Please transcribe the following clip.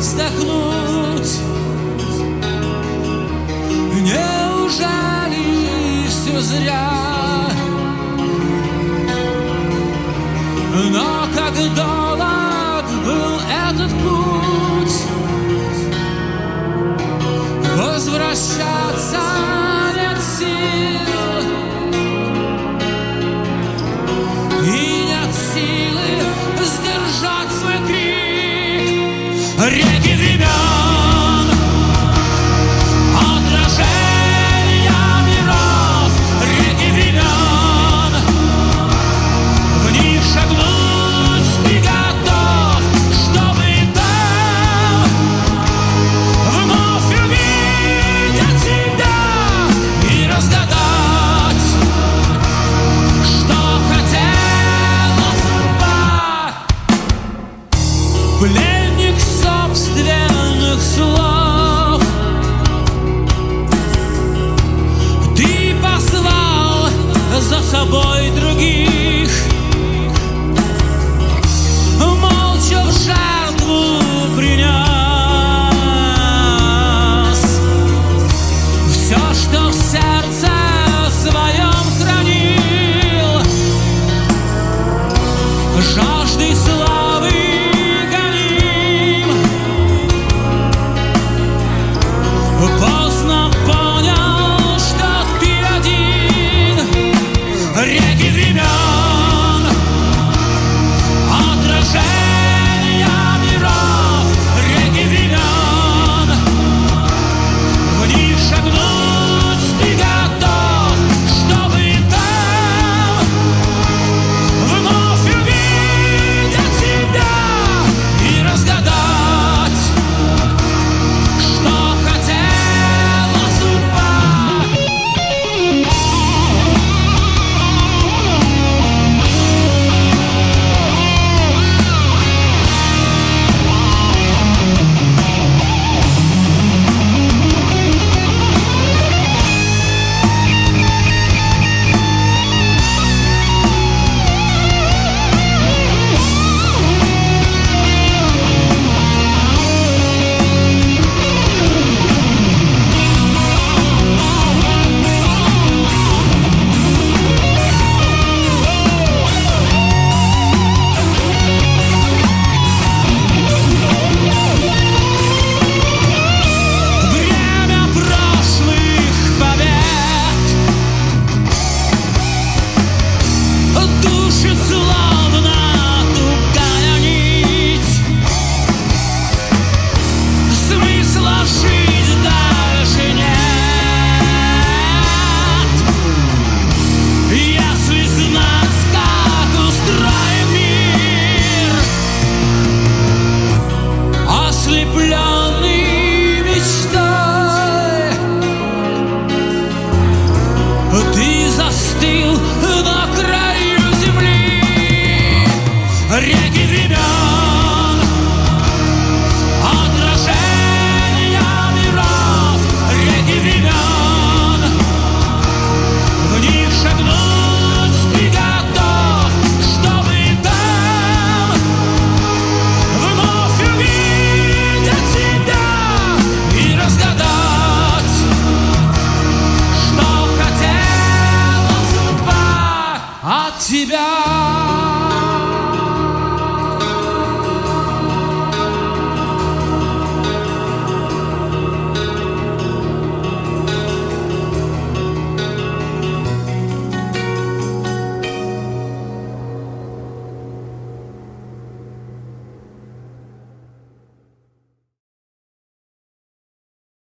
вздохнуть. Неужели все зря? Но как долг был этот путь, возвращаться нет сил, и нет силы сдержать свой крик. Реки времен, отражения миров, реки времен, в них шагнуть ты готов, чтобы там вновь увидеть тебя и разгадать, что хотела судьба. Пленник собственных слов, ты послал за собой других, молча в жертву принес все, что в сердце своем хранил, жаждой славы гоним. Поздно понял, что ты один. Реки времен, отражения миров, реки времен, в них шагнуть ты готов, чтобы там вновь увидеть тебя и разгадать, что хотела судьба. Время прошлых побед душит словно тугая нить. Смысла жить дальше нет, если знать, как устроен мир. Ослепленный мечтой, ты застыл на краю земли. Реки времен, отражения миров, реки времен, в них шагнуть ты готов, чтобы там вновь увидеть тебя и разгадать, что хотела судьба от тебя.